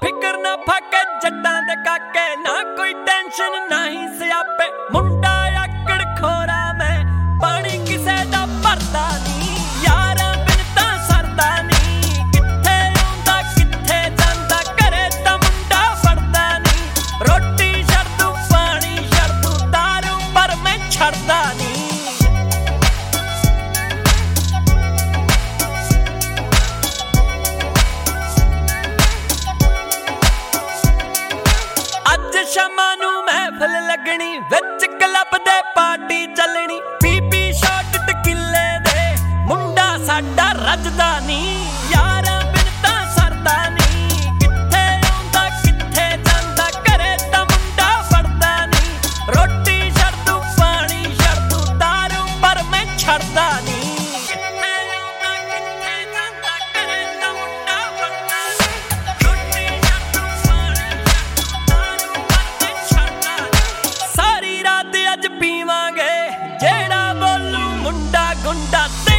ਫਿਕਰ ਨਾ ਫਾਕੇ ਜੱਟਾਂ ਦੇ ਕਾਕੇ ਨਾ ਕੋਈ ਟੈਨਸ਼ਨ ਨਹੀਂ ਸਿਆਪੇ ਮੁੰਡਾ ਆਕੜ ਖੋਰਾ ਮੈਂ ਪਾਣੀ ਕਿਸੇ ਦਾ ਭਰਦਾ ਨਹੀਂ ਯਾਰਾਂ ਬਿਨ ਤਾਂ ਸਰਦਾ ਨਹੀਂ ਕਿੱਥੇ ਆਉਂਦਾ ਕਿੱਥੇ ਜਾਂਦਾ ਘਰੇ ਤਾਂ ਮੁੰਡਾ ਫੜਦਾ ਨਹੀਂ ਰੋਟੀ ਛੱਡ ਦੂੰ ਪਾਣੀ ਛੱਡ ਦੂੰ ਦਾਰੂ ਪਰ ਮੈਂ ਛੱਡਦਾ ਨਹੀਂ ਸ਼ਾਮਾਂ ਨੂੰ ਮਹਿਫਲ ਲੱਗਣੀ ਵਿੱਚ ਕਲੱਬ ਦੇ ਪਾਰਟੀ ਚੱਲਣੀ ਪੀਪੀ ਸ਼ਾਟ ਟਕਿੱਲੇ ਦੇ ਮੁੰਡਾ ਸਾਡਾ ਰੱਜਦਾ ਨਹੀਂ ਯਾਰਾਂ ਬਿਨ ਤਾਂ ਸਰਦਾ ਨਹੀਂ ਕਿੱਥੇ ਆਉਂਦਾ ਕਿੱਥੇ ਜਾਂਦਾ ਘਰੇ ਤਾਂ ਮੁੰਡਾ ਫੜਦਾ ਨਹੀਂ ਰੋਟੀ ਛੱਡ ਦੂੰ ਪਾਣੀ ਛੱਡ ਦੂੰ ਦਾਰੂ ਪਰ ਮੈਂ ਛੱਡਦਾ ਨਹੀਂ ਪੀਵਾਂਗੇ ਜਿਹੜਾ ਬੋਲੂ ਮੁੰਡਾ ਗੁੰਡਾ।